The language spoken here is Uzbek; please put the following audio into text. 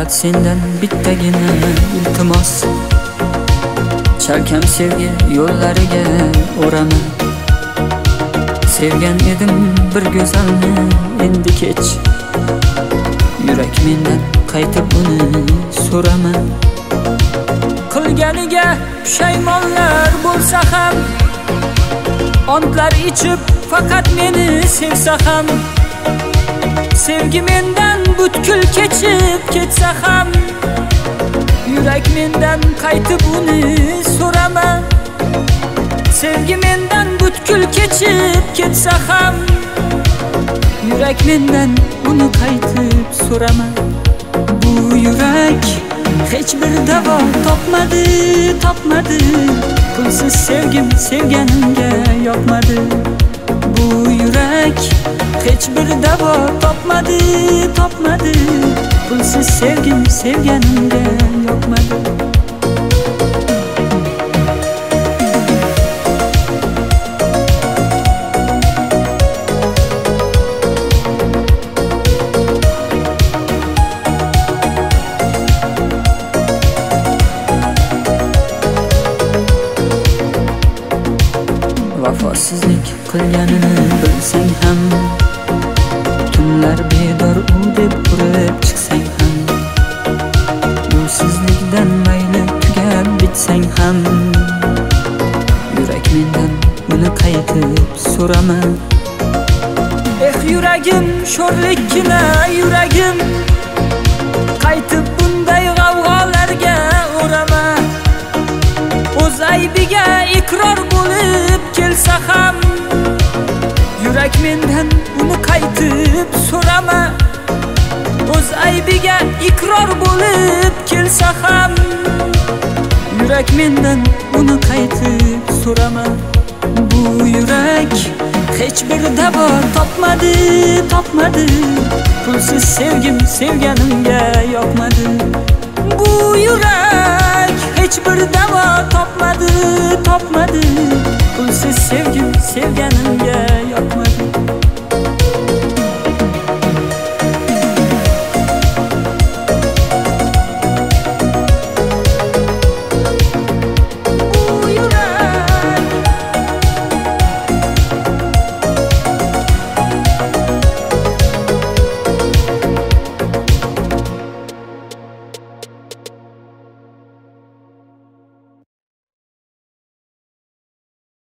Faqat sendan bittagina iltimos, chalkam sevgi yo'llariga o'raman. Sevgan edim bir go'zalni, endi kech. Yurak mendan qaytib uni so'raman. Qilganiga pushaymonlar bo'lsa ham, ontlar ichib faqat meni sevsa ham, sevgi mendan butkul kechib ketsa ham, yurak mendan qaytib uni so'raman. Sevgi mendan butkul kechib ketsa ham, yurak mendan uni qaytib so'raman. Bu yurak hech bir davo topmadi. Pulsiz sevgim sevganimga yoqmadi. Bu yurak hech bir davo topmadi. Pulsiz sevgim sevganimga yoqmadi. Vafosizlik qilganini bilsang ham, tunlar bedor u deb urib chiqsang ham, uysizlikdan mayli tugab bitsang ham, yurak mendan uni qaytib so'raman. Yuragim sho'rlikkina yuragim, qaytib bunday g'avg'olarga o'raman. O'z aybiga iqror bo'lib kelsa ham, yurak mendan uni qaytib so'raman. O'z aybiga iqror bo'lib kelsa ham, yurak mendan uni qaytib so'raman. Bu yurak hech bir davo topmadi. Pulsiz sevgim sevganimga yoqmadi. Bu yurak hech bir davo topmadi. Pulsiz sevgim sevganimga yoqmadi.